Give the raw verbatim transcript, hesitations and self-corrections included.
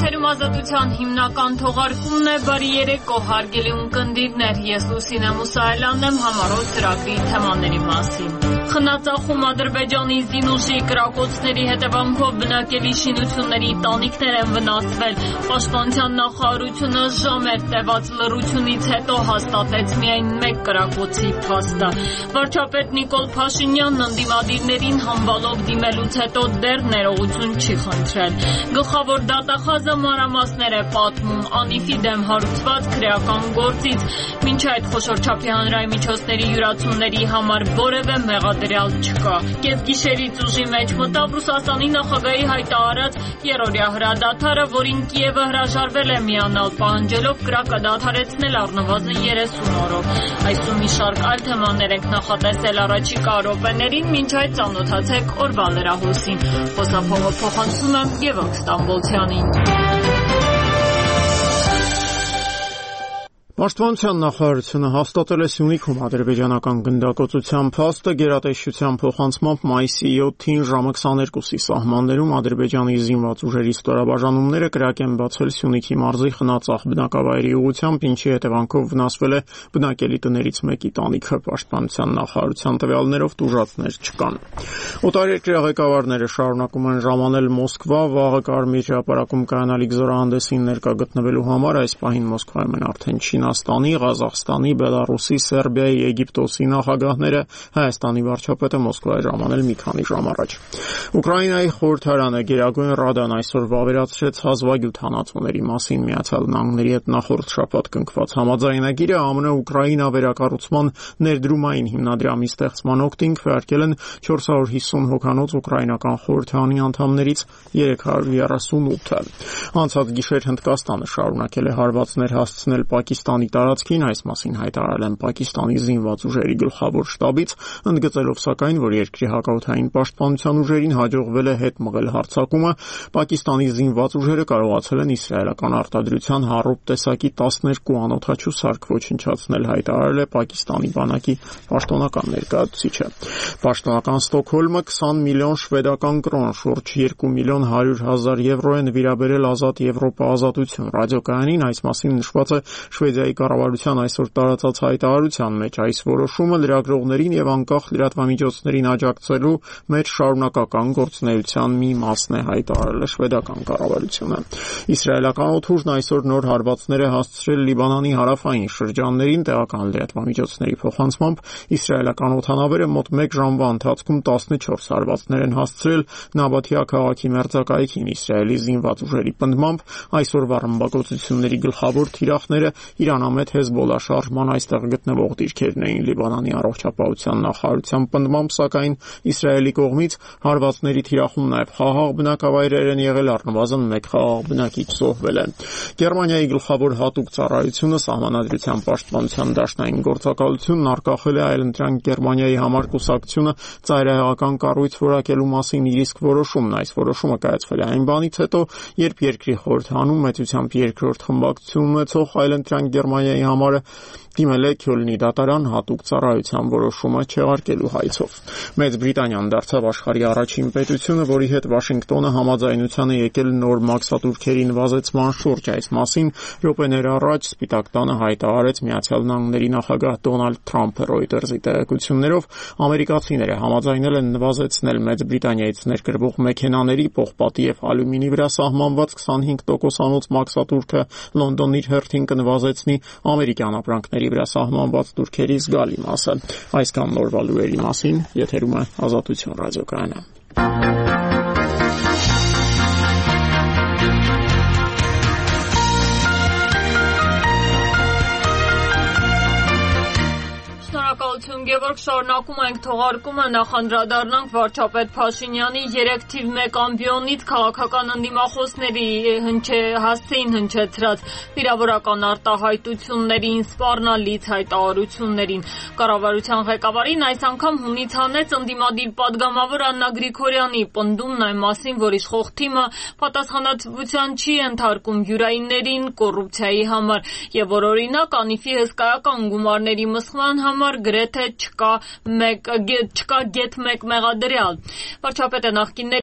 Եթերում ազատության հիմնական թողարկումն է, բարի երեկո հարգելի ունկնդիրներ, ես Լուսինե Մուսայելյանն եմ համառոտ ծրագրի թեմաների մասին։ Խնածախում Ադրբեջանի զինուժի կրակոցների հետևանքով բնակելի շինությունների տանիքներ են վնասվել։ Պաշտպանության նախարարությունը ժամեր տևած լռությունից հետո հաստատեց միայն մեկ կրակոցի փաստը։ Վարչապետ Նիկոլ Փաշինյանն ընդդիմադիրներին համբալով դիմելուց հետո դեռ ներողություն չի խնդրել։ Գլխավոր դատախազը մանրամասներ է պատմում ԱՆԻՖ-ի դեմ հարուցված քրեական գործից։ Մինչ այդ խոշոր չափի հանրային միջոցների յուրացումների համար որևէ մեղադրյալ չկա։ Կեսգիշերից ուժի մեջ մտավ Ռուսաստանի նախագահի հայտարարած երրորդյա հրադադարը, որին Կիևը հրաժարվել է միանալ, պահանջելով կրակը դադարեցնել առնվազն երեսուն օրով։ Այսօր մի շարք այլ թեմաներ ենք նախատեսել առաջիկա րոպեներին, մինչ այդ ծանոթացեք օրվա լրահոսին։ Խոսափողը փոխանցում եմ Գևորգ Ստամբոլցյանին։ Պաշտպանության նախարարությունը հաստատել է Սյունիքում ադրբեջանական գնդակոծության փաստը գերատեսչության փոխանցմամբ մայիսի յոթին ժամը քսաներկուսի սահմաններում ադրբեջանի զինված ուժերի ստորաբաժանումները կրակ են բացել Սյունիքի մարզի Խնածախ բնակավայրի ուղղությամբ, ինչի հետևանքով վնասվել է բնակելի տներից մեկի տանիքը։ Պաշտպանության նախարարության տվյալներով տուժածներ չկան։ Օտարերկրյա ղեկավարները շարունակում են ժամանել Մոսկվա, վաղը Կարմիր հրապարակում կայանալիք զորահանդեսին ներկա գտնվելու համար։ Այս պահին Մոսկվայում են արդեն Չինաստանի, Ղազախստանի, Բելարուսի, Սերբիայի, Եգիպտոսի նախագահները, Հայաստանի վարչապետը Մոսկվա է ժամանել մի քանի ժամ առաջ։ Ուկրաինայի խորհրդարանը Գերագույն Ռադան այսօր վավերացրեց հազվագյուտ հանածոների մասին Միացյալ Նահանգների հետ նախորդ շաբաթ կնքված համաձայնագիրը ԱՄՆ Ուկրաինա վերակառուցման ներդրումային հիմնադրամի ստեղծման օգտին քվեարկել են չորս հարյուր հիսուն հոգանոց ուկրաինական խորհրդարանի անդամներից երեք հարյուր երեսունութը։ Անցած գիշեր Հնդկաստանը շարունակել է հարվածներ հասցնել Պակիստանի տարածքին, այս մասին հայտարարել են Պակիստանի զինված ուժերի գլխավոր շտաբից, ընդգծելով սակայն, որ երկրի հակաօդային պաշտպանության ուժերին հաջողվել է հետ մղել հարձակումը։ Պակիստանի զինված ուժերը կարողացել են իսրայելական արտադրության Հարոբ տեսակի տասներկու անօդաչու սարք ոչնչացնել, հայտարարել է Պակիստանի բանակի պաշտոնական ներկայացուցիչը։ Պաշտոնական Ստոկհոլմը քսան միլիոն շվեդական կրոն, շուրջ երկու միլիոն հարյուր հազար եվրո է նվիրաբերել Ազատ Եվրոպա ազատություն ռադիոկայանին, այս մասին նշված է Շվեդիայի կառավարության այսօր տարածած հայտարարության մեջ։ Այս որոշումը լրագրողներին եւ անկախ լրատվամիջոցներին աջակցելու մեջ շարունակական գործունեության մի մասն է, հայտարարել է շվեդական կառավարությունը։ Իսրայելական օդուժն այսօր նոր հարվածներ է հասցրել Լիբանանի հարավային շրջաններին, տեղական լրատվամիջոցների փոխանցմամբ իսրայելական օդանավերը մոտ մեկ ժամվա ընթացքում տասնչորս հարվածներ են հասցրել Նաբաթիա քաղաքի մերձակայքին։ Իսրայելի զինված ուժերի պնդմամբ այսօրվա ռմբակոծությունների գլխավոր թիրախները Իրանամետ Հեզբոլլա շարժման այստեղ գտնվող դիրքերն էին։ Լիբանանի առողջապահության նախարարության պնդմամբ, սակայն Իսրայելի կողմից հարվածների թիրախում նաև խաղաղ բնակավայրեր են եղել, առնվազն մեկ խաղաղ բնակիչ զոհվել է։ Գերմանիայի գլխավոր հատուկ ծառայությունը Սահմանադրության պաշտպանության դաշնային գործակալությունն արկախել է այլընտրանք Գերմանիայի համար կուսակցությունը ծայրահեղական կառույց որակելու մասին իր իսկ որոշումն։ Այս որոշումը կայացվել է այն բանից հետո, երբ երկրի խորհրդանում մեծությամբ երկրորդ խմբակցություն ունեցող այլընտրանք Գերմանիայի համար դիմել է Քյոլնի դատարան հատուկ ծառայության որոշումը չեղարկելու հայցով։ Մեծ Բրիտանիան դարձավ աշխարհի առաջին պետությունը, որի հետ Վաշինգտոնը համաձայնության է եկել նոր մաքսատուրքերի նվազեցման շուրջ։ Այս մասին րոպեներ առաջ Սպիտակ տանը հայտարարեց Միացյալ Նահանգների նախագահ Դոնալդ Թրամփը։ Ռոյտերզի տեղեկություններով ամերիկացիները համաձայնել են նվազեցնել Մեծ Բրիտանիայից ներկրվող մեքենաների, պողպատի եւ ալյումինի վրա սահմանված քսանհինգ տոկոսանոց մաքսատուրքը Լոնդոնն իր հերթին կնվազեցնի ամերիկյան ապրանքների վրա սահմանված տուրքերի զգալի մասը։ Այսքան նորվա լուրերի մասին, եթերում է Ազատություն ռադիոկայանը։ Գևորգ, շարունակում ենք թողարկումը, նախանդրադառնանք վարչապետ Փաշինյանի երեք թիվ մեկ ամբիոնից քաղաքական ընդդիմախոսների հասցեին հնչեցրած վիրավորական արտահայտություններին, սպառնալից հայտարարություններին։ Կառավարության ղեկավարին այս անգամ հունից հանեց ընդդիմադիր պատգամավոր Աննա Գրիգորյանի պնդումն այն մասին, որ իշխող թիմը պատասխանատվության չի ենթարկում յուրայիններին կոռուպցիայի համար եւ որ օրինակ ԱՆԻՖ-ի հսկայական գումարների մսխման համար գրեթե չկա մեկ չկա գեթ մեկ մեղադրյալ։ Վարչապետը նախկինների